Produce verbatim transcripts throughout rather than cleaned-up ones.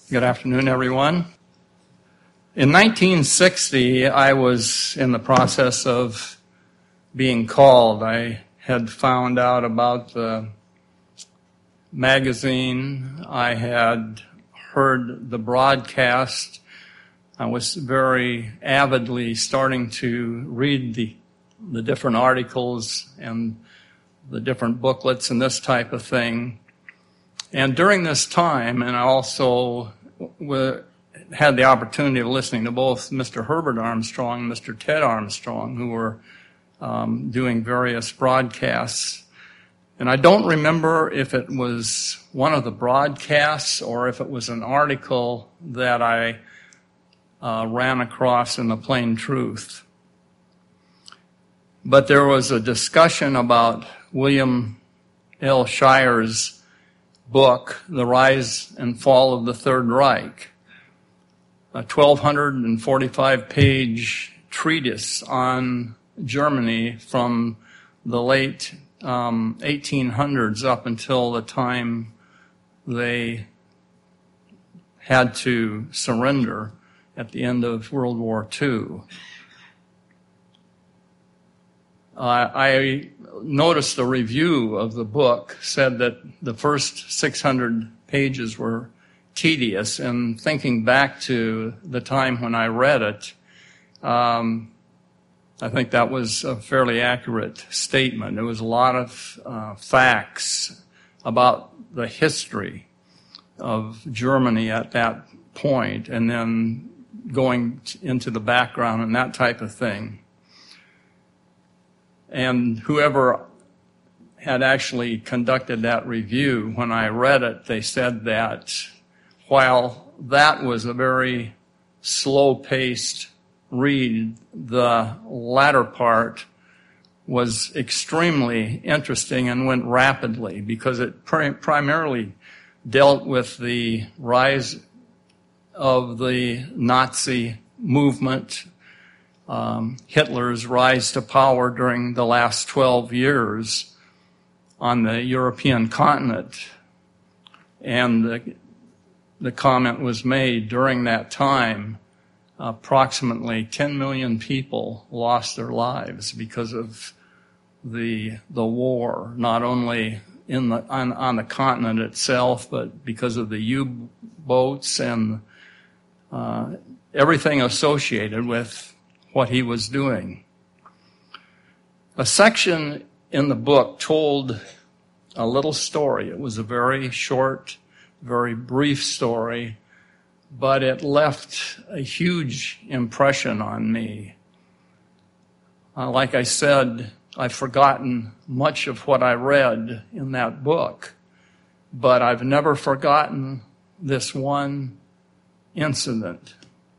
Good afternoon, everyone. In nineteen sixty, I was in the process of being called. I had found out about the magazine. I had heard the broadcast. I was very avidly starting to read the, the different articles and the different booklets and this type of thing. And during this time, and I also w- had the opportunity of listening to both Mister Herbert Armstrong and Mister Ted Armstrong, who were um, doing various broadcasts. And I don't remember if it was one of the broadcasts or if it was an article that I uh, ran across in the Plain Truth. But there was a discussion about William L. Shire's book, The Rise and Fall of the Third Reich, a twelve forty-five page treatise on Germany from the late um, eighteen hundreds up until the time they had to surrender at the end of World War Two. Uh, I noticed the review of the book said that the first six hundred pages were tedious, and thinking back to the time when I read it, um, I think that was a fairly accurate statement. There was a lot of uh, facts about the history of Germany at that point, and then going into the background and that type of thing. And whoever had actually conducted that review, when I read it, they said that while that was a very slow-paced read, the latter part was extremely interesting and went rapidly because it pr- primarily dealt with the rise of the Nazi movement, Um, Hitler's rise to power during the last twelve years on the European continent. And the, the comment was made during that time, approximately ten million people lost their lives because of the the war, not only in the on, on the continent itself, but because of the U-boats and uh, everything associated with what he was doing. A section in the book told a little story. It was a very short, very brief story, but it left a huge impression on me. Uh, like I said, I've forgotten much of what I read in that book, but I've never forgotten this one incident.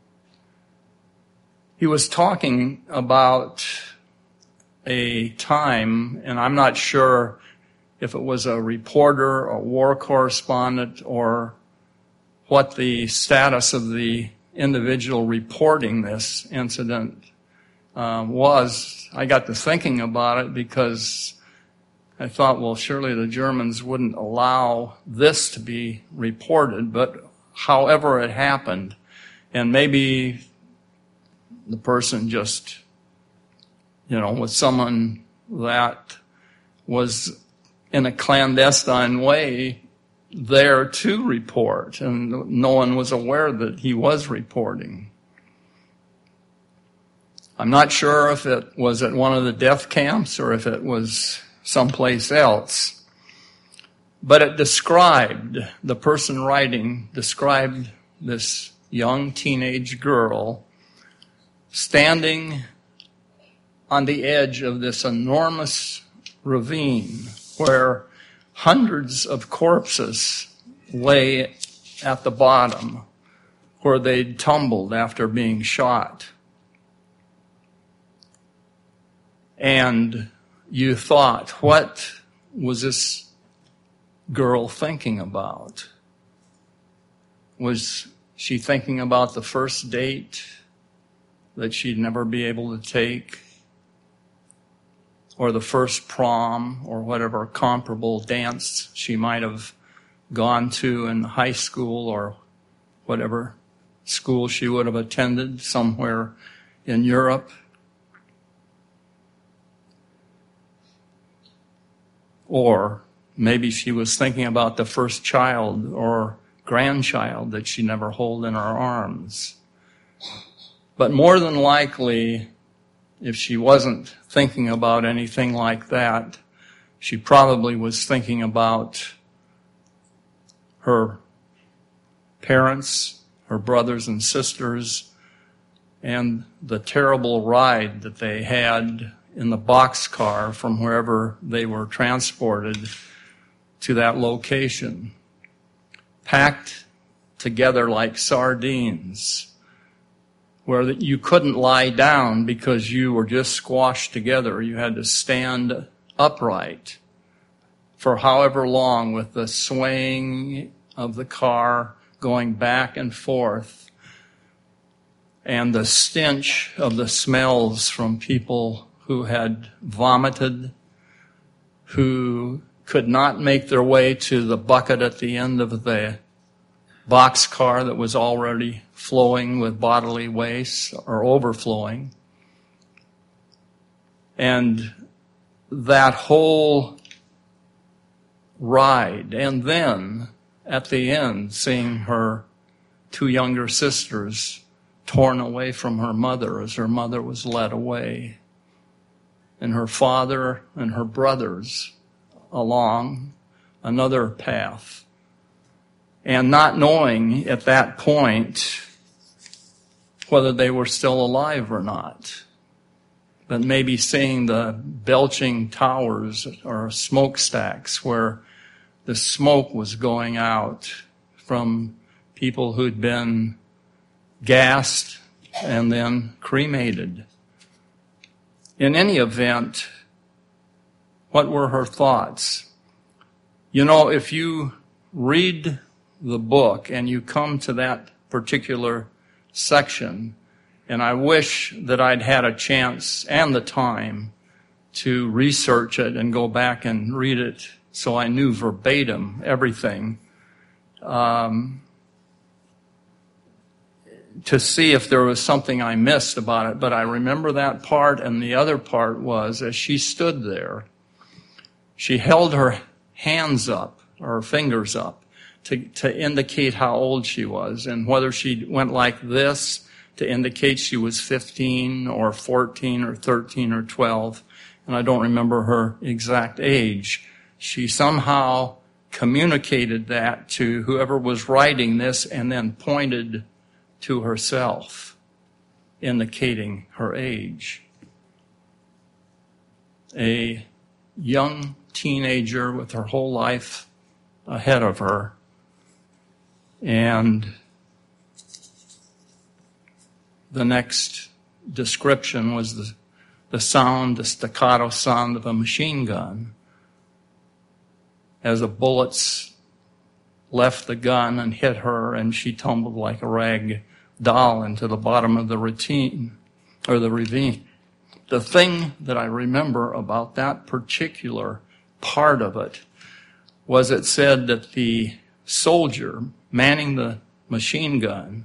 He was talking about a time, and I'm not sure if it was a reporter, a war correspondent, or what the status of the individual reporting this incident uh, was. I got to thinking about it because I thought, well, surely the Germans wouldn't allow this to be reported, but however it happened, and maybe the person just, you know, was someone that was in a clandestine way there to report, and no one was aware that he was reporting. I'm not sure if it was at one of the death camps or if it was someplace else, but it described, the person writing described this young teenage girl standing on the edge of this enormous ravine where hundreds of corpses lay at the bottom where they'd tumbled after being shot. And you thought, what was this girl thinking about? Was she thinking about the first date that she'd never be able to take, or the first prom, or whatever comparable dance she might have gone to in high school, or whatever school she would have attended somewhere in Europe. Or maybe she was thinking about the first child or grandchild that she never held in her arms. But more than likely, if she wasn't thinking about anything like that, she probably was thinking about her parents, her brothers and sisters, and the terrible ride that they had in the boxcar from wherever they were transported to that location, packed together like sardines, where you couldn't lie down because you were just squashed together. You had to stand upright for however long with the swaying of the car going back and forth and the stench of the smells from people who had vomited, who could not make their way to the bucket at the end of the boxcar that was already flowing with bodily waste or overflowing. And that whole ride, and then at the end, seeing her two younger sisters torn away from her mother as her mother was led away, and her father and her brothers along another path, and not knowing at that point whether they were still alive or not, but maybe seeing the belching towers or smokestacks where the smoke was going out from people who'd been gassed and then cremated. In any event, what were her thoughts? You know, if you read the book and you come to that particular section, and I wish that I'd had a chance and the time to research it and go back and read it so I knew verbatim everything, um, to see if there was something I missed about it. But I remember that part, and the other part was, as she stood there, she held her hands up, or her fingers up, to, to indicate how old she was, and whether she went like this to indicate she was fifteen or fourteen or thirteen or twelve, and I don't remember her exact age. She somehow communicated that to whoever was writing this and then pointed to herself, indicating her age. A young teenager with her whole life ahead of her. And the next description was the, the sound, the staccato sound of a machine gun as the bullets left the gun and hit her, and she tumbled like a rag doll into the bottom of the ravine, or the ravine. The thing that I remember about that particular part of it was it said that the soldier manning the machine gun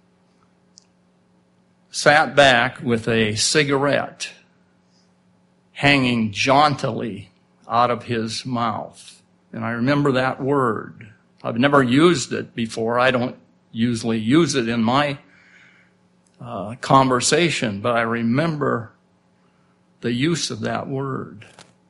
sat back with a cigarette hanging jauntily out of his mouth. And I remember that word. I've never used it before. I don't usually use it in my uh, conversation, but I remember the use of that word.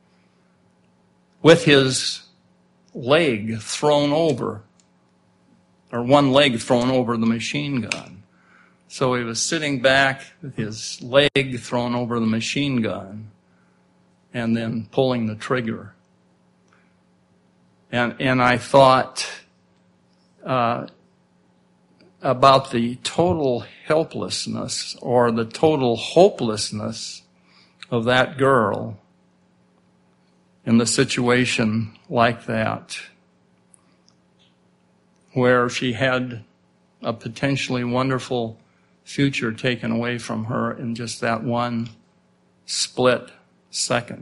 With his leg thrown over, or one leg thrown over the machine gun. So he was sitting back with his leg thrown over the machine gun and then pulling the trigger. And and I thought uh, about the total helplessness or the total hopelessness of that girl in the situation like that, where she had a potentially wonderful future taken away from her in just that one split second.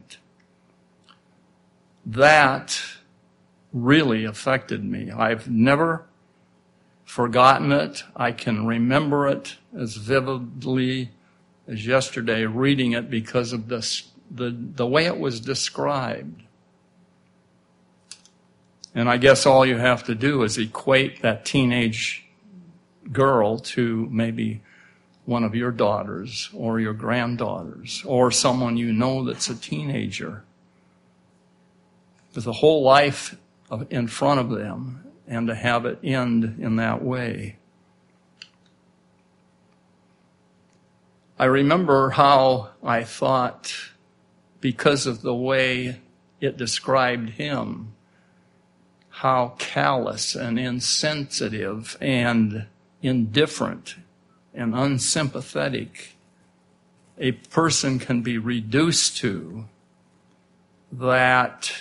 That really affected me. I've never forgotten it. I can remember it as vividly as yesterday, reading it because of this, the, the way it was described. And I guess all you have to do is equate that teenage girl to maybe one of your daughters or your granddaughters or someone you know that's a teenager with a whole life in front of them, and to have it end in that way. I remember how I thought, because of the way it described him, how callous and insensitive and indifferent and unsympathetic a person can be reduced to, that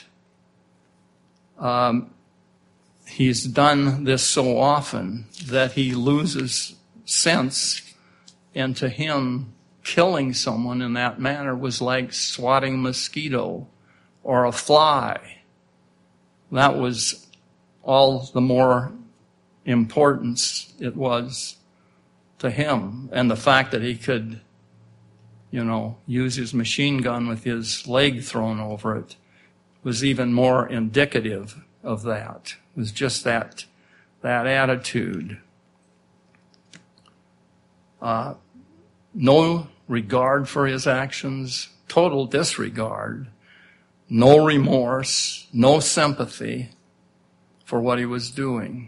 um, he's done this so often that he loses sense, and to him, killing someone in that manner was like swatting a mosquito or a fly. That was all the more importance it was to him. And the fact that he could, you know, use his machine gun with his leg thrown over it was even more indicative of that. It was just that, that attitude. Uh, no regard for his actions, total disregard, no remorse, no sympathy for what he was doing.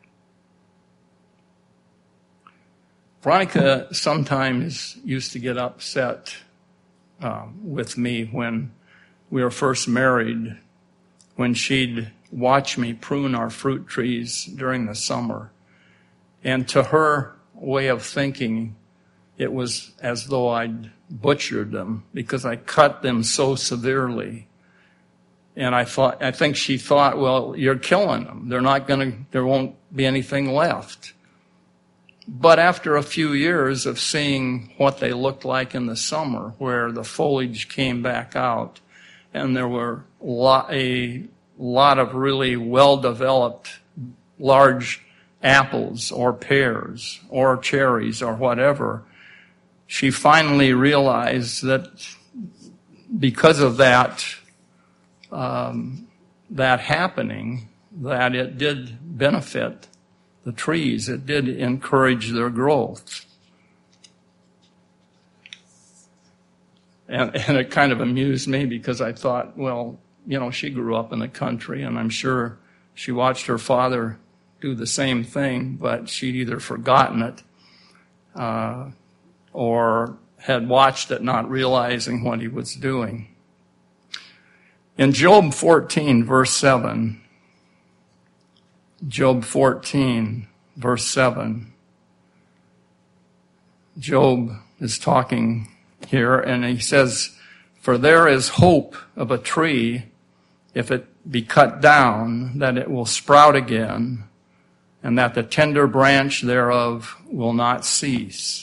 Veronica sometimes used to get upset uh, with me when we were first married, when she'd watch me prune our fruit trees during the summer. And to her way of thinking, it was as though I'd butchered them because I cut them so severely. And I thought, I think she thought, well, you're killing them. They're not going to, there won't be anything left. But after a few years of seeing what they looked like in the summer, where the foliage came back out, and there were lot, a lot of really well-developed large apples or pears or cherries or whatever, she finally realized that because of that, um, that happening, that it did benefit the trees. It did encourage their growth. And, and it kind of amused me because I thought, well, you know, she grew up in the country, and I'm sure she watched her father do the same thing, but she'd either forgotten it uh, or had watched it not realizing what he was doing. In Job fourteen, verse seven, Job fourteen, verse seven, Job is talking here, and he says, "For there is hope of a tree, if it be cut down, that it will sprout again, and that the tender branch thereof will not cease."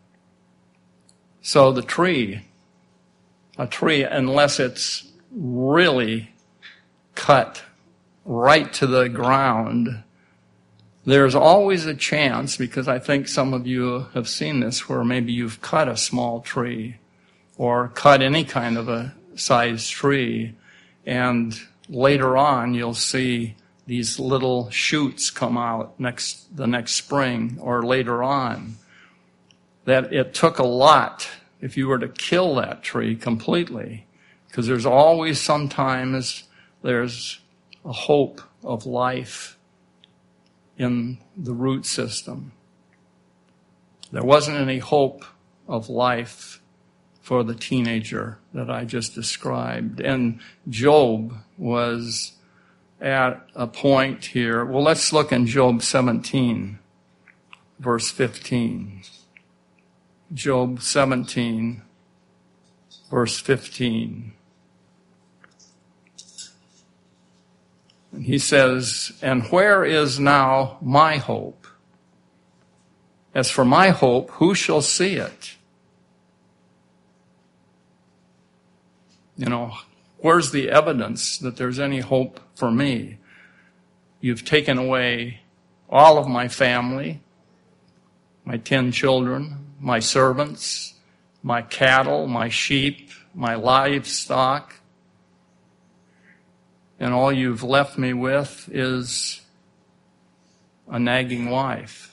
So the tree, a tree, unless it's really cut right to the ground, there's always a chance, because I think some of you have seen this, where maybe you've cut a small tree or cut any kind of a sized tree, and later on you'll see these little shoots come out next the next spring or later on. That it took a lot if you were to kill that tree completely, because there's always sometimes there's a hope of life in the root system. There wasn't any hope of life for the teenager that I just described. And Job was at a point here. Well, let's look in Job seventeen, verse fifteen. Job seventeen, verse fifteen. And he says, "And where is now my hope? As for my hope, who shall see it?" You know, where's the evidence that there's any hope for me? You've taken away all of my family, my ten children, my servants, my cattle, my sheep, my livestock, and all you've left me with is a nagging wife.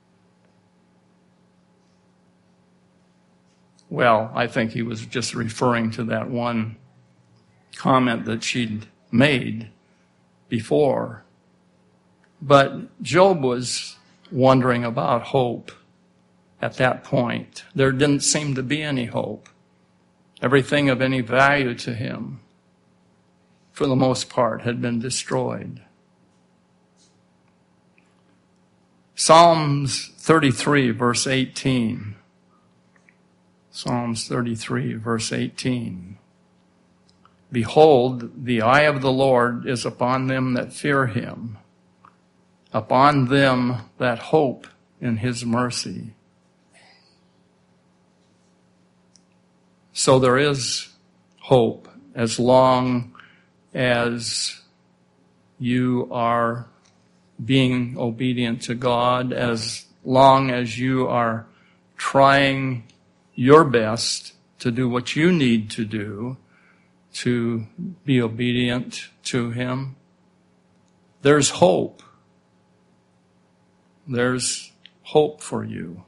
Well, I think he was just referring to that one comment that she'd made before. But Job was wondering about hope at that point. There didn't seem to be any hope. Everything of any value to him, for the most part, had been destroyed. Psalms thirty-three, verse eighteen. Psalms thirty-three, verse eighteen. Behold, the eye of the Lord is upon them that fear him, upon them that hope in his mercy. So there is hope as long as you are being obedient to God, as long as you are trying your best to do what you need to do to be obedient to him. There's hope. There's hope for you.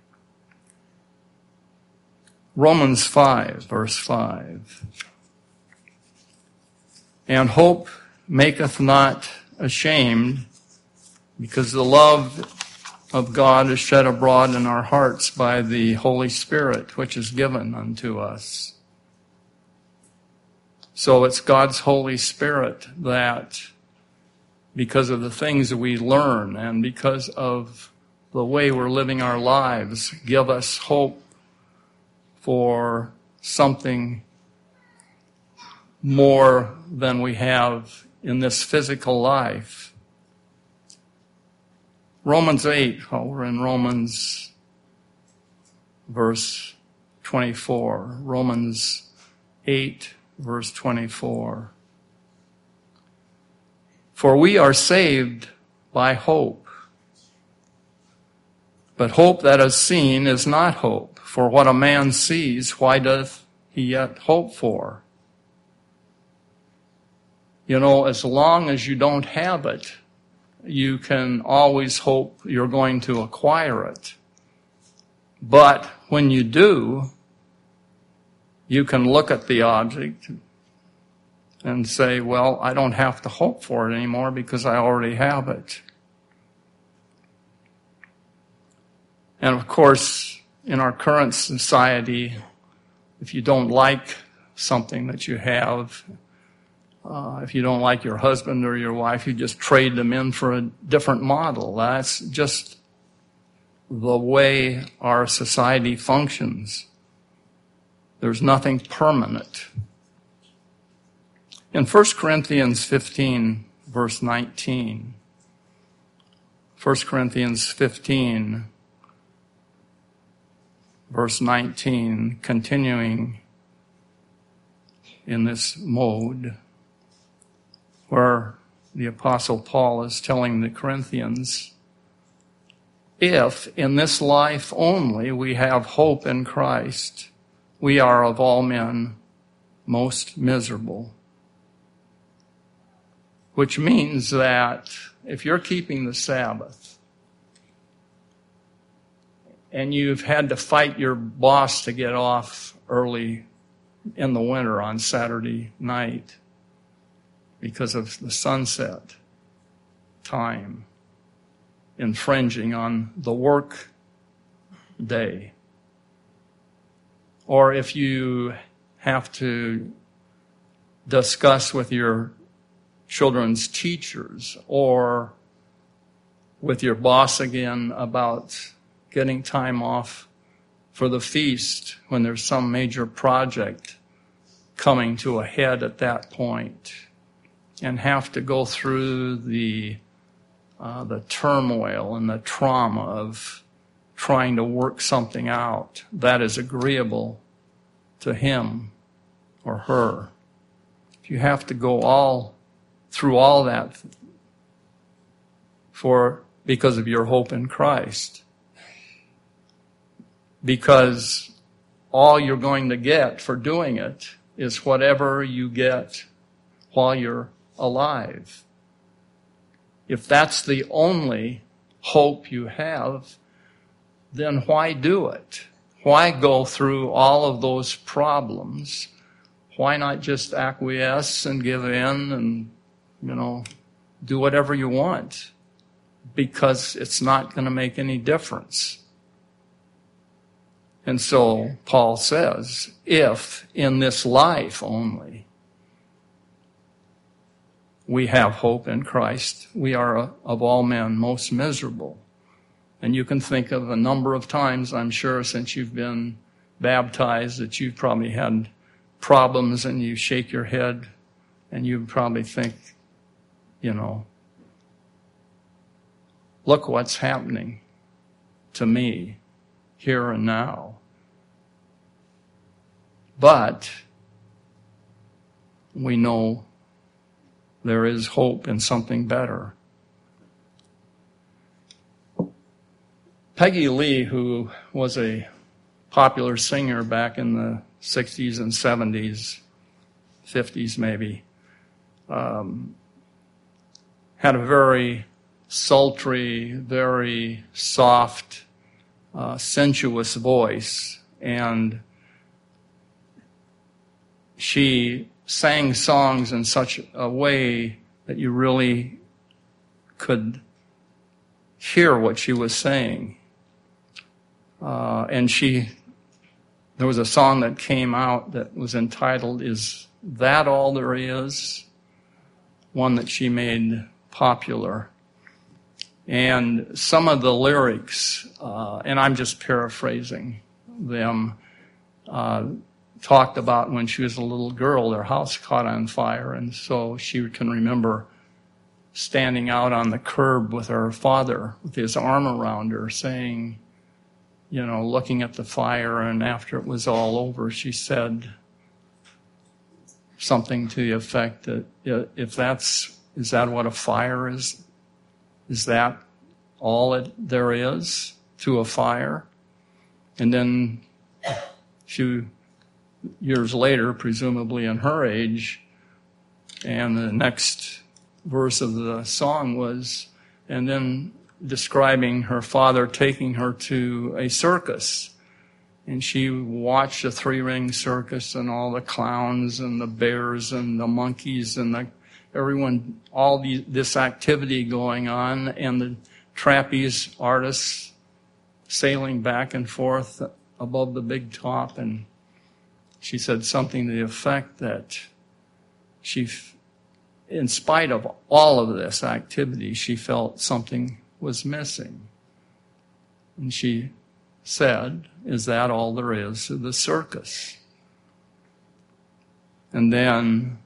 Romans five, verse five. And hope maketh not ashamed, because the love of God is shed abroad in our hearts by the Holy Spirit, which is given unto us. So it's God's Holy Spirit that, because of the things that we learn and because of the way we're living our lives, give us hope for something more than we have in this physical life. Romans eight, oh, we're in Romans verse twenty-four. Romans eight, verse twenty-four. For we are saved by hope. But hope that is seen is not hope. For what a man sees, why doth he yet hope for? You know, as long as you don't have it, you can always hope you're going to acquire it. But when you do, you can look at the object and say, well, I don't have to hope for it anymore because I already have it. And of course, in our current society, if you don't like something that you have, uh, if you don't like your husband or your wife, you just trade them in for a different model. That's just the way our society functions. There's nothing permanent. In First Corinthians fifteen, verse nineteen, First Corinthians fifteen, verse nineteen, continuing in this mode, where the Apostle Paul is telling the Corinthians, if in this life only we have hope in Christ, we are of all men most miserable. Which means that if you're keeping the Sabbath and you've had to fight your boss to get off early in the winter on Saturday night because of the sunset time, infringing on the work day, or if you have to discuss with your children's teachers or with your boss again about getting time off for the feast when there's some major project coming to a head at that point, and have to go through the uh, the turmoil and the trauma of trying to work something out that is agreeable to him or her. If you have to go all through all that for because of your hope in Christ. Because all you're going to get for doing it is whatever you get while you're alive. If that's the only hope you have, then why do it? Why go through all of those problems? Why not just acquiesce and give in and, you know, do whatever you want? Because it's not going to make any difference. And so Paul says, if in this life only we have hope in Christ, we are of all men most miserable. And you can think of a number of times, I'm sure, since you've been baptized, that you've probably had problems and you shake your head and you probably think, you know, look what's happening to me here and now. But we know there is hope in something better. Peggy Lee, who was a popular singer back in the sixties and seventies, fifties maybe, um, had a very sultry, very soft, uh, sensuous voice, and she sang songs in such a way that you really could hear what she was saying. Uh, and she, there was a song that came out that was entitled, Is That All There Is? One that she made popular. And some of the lyrics, uh, and I'm just paraphrasing them, uh, talked about when she was a little girl, their house caught on fire, and so she can remember standing out on the curb with her father, with his arm around her, saying, you know, looking at the fire, and after it was all over, she said something to the effect that, if that's, is that what a fire is? Is that all it, there is to a fire? And then she, years later, presumably in her age, and the next verse of the song was, and then describing her father taking her to a circus. And she watched a three-ring circus and all the clowns and the bears and the monkeys and the everyone, all the, this activity going on, and the trapeze artists sailing back and forth above the big top. And she said something to the effect that she, in spite of all of this activity, she felt something was missing. And she said, is that all there is to the circus? And then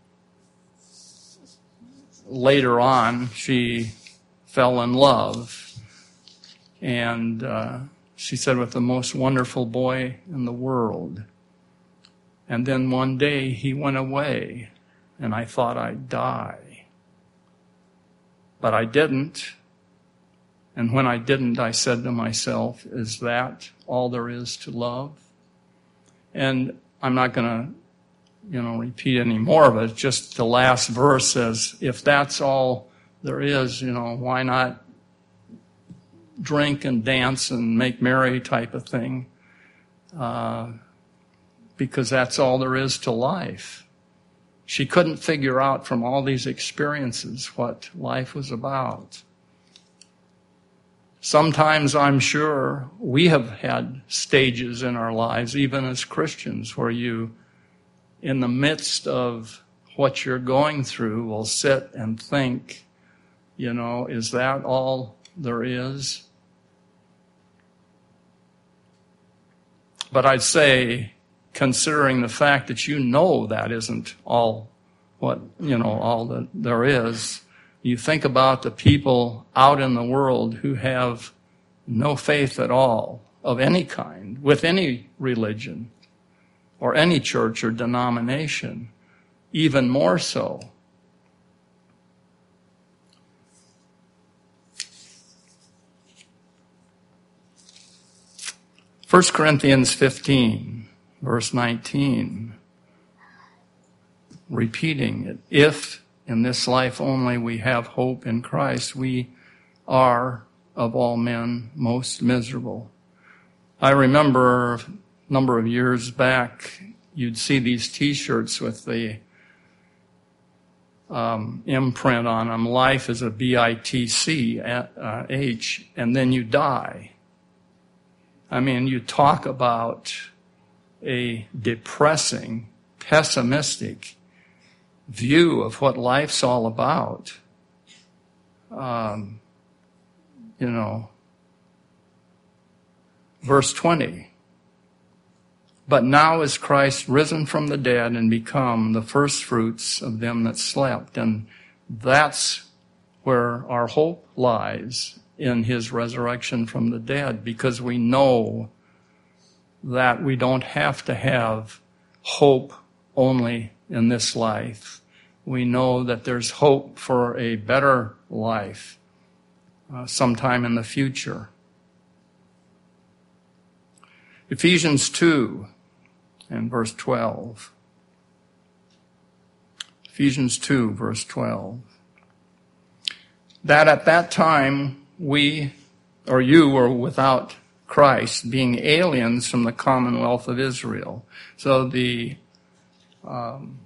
later on, she fell in love. And uh, she said, with the most wonderful boy in the world. And then one day he went away, and I thought I'd die. But I didn't. And when I didn't, I said to myself, is that all there is to love? And I'm not going to, you know, repeat any more of it. Just the last verse says, if that's all there is, you know, why not drink and dance and make merry type of thing? Uh, because that's all there is to life. She couldn't figure out from all these experiences what life was about. Sometimes I'm sure we have had stages in our lives, even as Christians, where you, in the midst of what you're going through, will sit and think, you know, is that all there is? But I'd say, considering the fact that you know that isn't all what, you know, all that there is, you think about the people out in the world who have no faith at all of any kind, with any religion or any church or denomination, even more so. First Corinthians fifteen, verse nineteen, repeating it. If in this life only we have hope in Christ, we are of all men most miserable. I remember a number of years back, you'd see these T-shirts with the um, imprint on them. Life is a B I T C H, and then you die. I mean, you talk about a depressing, pessimistic view of what life's all about. Um, you know, verse twenty. But now is Christ risen from the dead and become the first fruits of them that slept. And that's where our hope lies, in his resurrection from the dead, because we know that we don't have to have hope only in this life. We know that there's hope for a better life uh, sometime in the future. Ephesians two and verse twelve. Ephesians two, verse twelve. That at that time we, or you, were without Christ, being aliens from the commonwealth of Israel. So the um,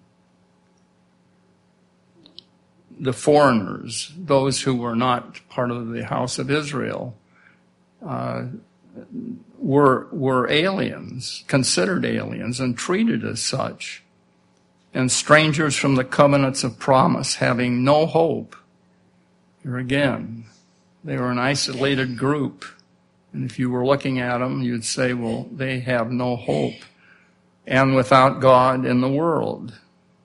the foreigners, those who were not part of the house of Israel, uh, were were aliens, considered aliens, and treated as such, and strangers from the covenants of promise, having no hope. Here again, they were an isolated group. And if you were looking at them, you'd say, well, they have no hope. And without God in the world.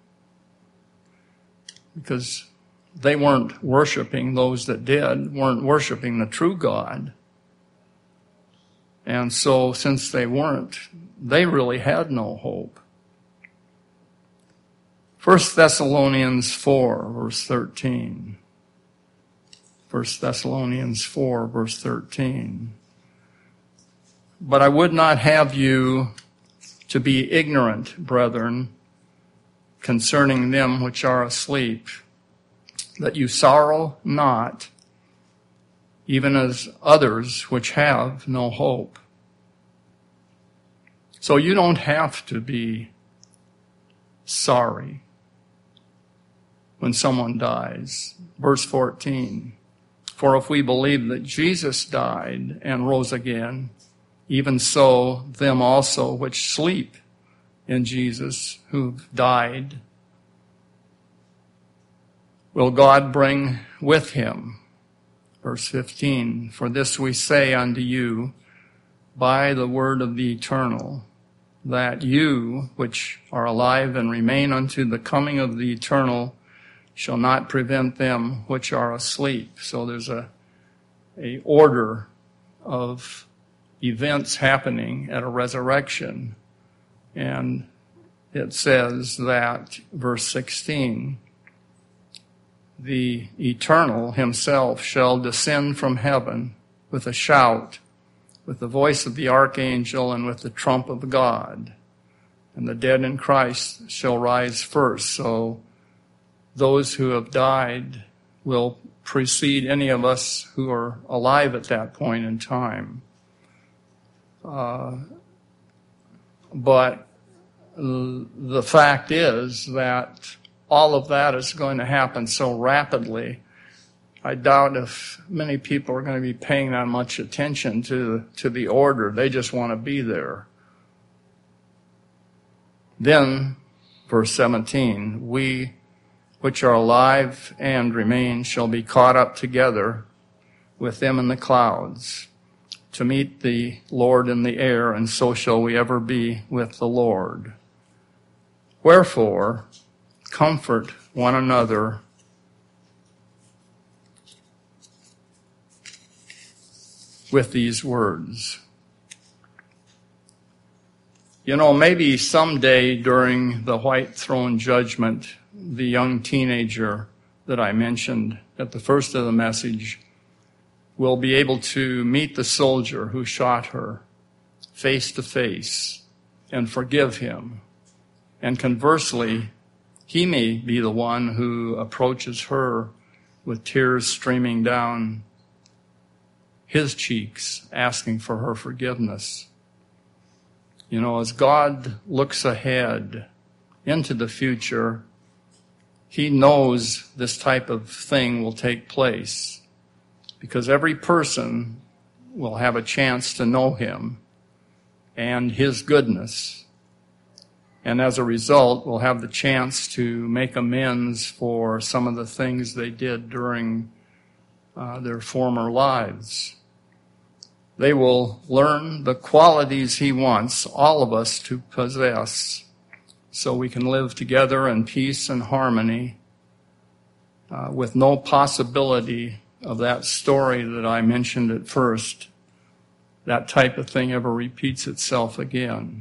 Because they weren't worshiping, those that did, weren't worshiping the true God. And so since they weren't, they really had no hope. First Thessalonians four, verse thirteen. First Thessalonians four, verse thirteen. But I would not have you to be ignorant, brethren, concerning them which are asleep, that you sorrow not, even as others which have no hope. So you don't have to be sorry when someone dies. Verse fourteen. For if we believe that Jesus died and rose again, even so them also which sleep in Jesus, who've died, will God bring with him. Verse fifteen, for this we say unto you by the word of the eternal, that you which are alive and remain unto the coming of the eternal shall not prevent them which are asleep. So there's a, a order of events happening at a resurrection. And it says that, verse sixteen, the eternal himself shall descend from heaven with a shout, with the voice of the archangel, and with the trump of God. And the dead in Christ shall rise first. So those who have died will precede any of us who are alive at that point in time. Uh, but the fact is that all of that is going to happen so rapidly. I doubt if many people are going to be paying that much attention to, to the order. They just want to be there. Then, verse seventeen, we which are alive and remain shall be caught up together with them in the clouds to meet the Lord in the air, and so shall we ever be with the Lord. Wherefore, comfort one another with these words. You know, maybe someday during the white throne judgment, the young teenager that I mentioned at the first of the message will be able to meet the soldier who shot her face to face and forgive him. And conversely, he may be the one who approaches her with tears streaming down his cheeks, asking for her forgiveness. You know, as God looks ahead into the future, he knows this type of thing will take place because every person will have a chance to know him and his goodness. And as a result, will have the chance to make amends for some of the things they did during uh, their former lives. They will learn the qualities he wants all of us to possess so we can live together in peace and harmony uh, with no possibility of that story that I mentioned at first, that type of thing ever repeats itself again.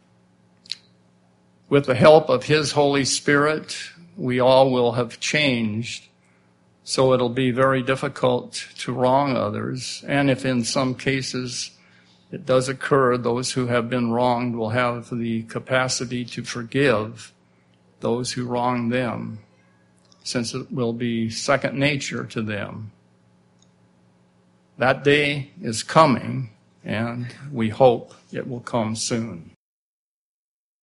With the help of his Holy Spirit, we all will have changed, so it'll be very difficult to wrong others. And if in some cases it does occur, those who have been wronged will have the capacity to forgive those who wronged them, since it will be second nature to them. That day is coming, and we hope it will come soon.